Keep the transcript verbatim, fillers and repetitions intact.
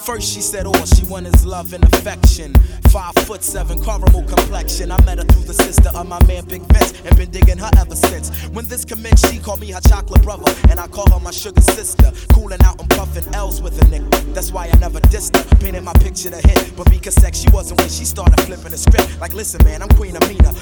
First she said all she wanted is love and affection. Five foot seven, caramel complexion. I met her through the sister of my man Big Vince, and been digging her ever since. When this commenced, she called me her chocolate brother, and I call her my sugar sister. Cooling out and puffing L's with a nigga. That's why I never dissed her. Painted my picture to hit, but because sex she wasn't when she started flipping the script. Like, listen man, I'm Queen Amina.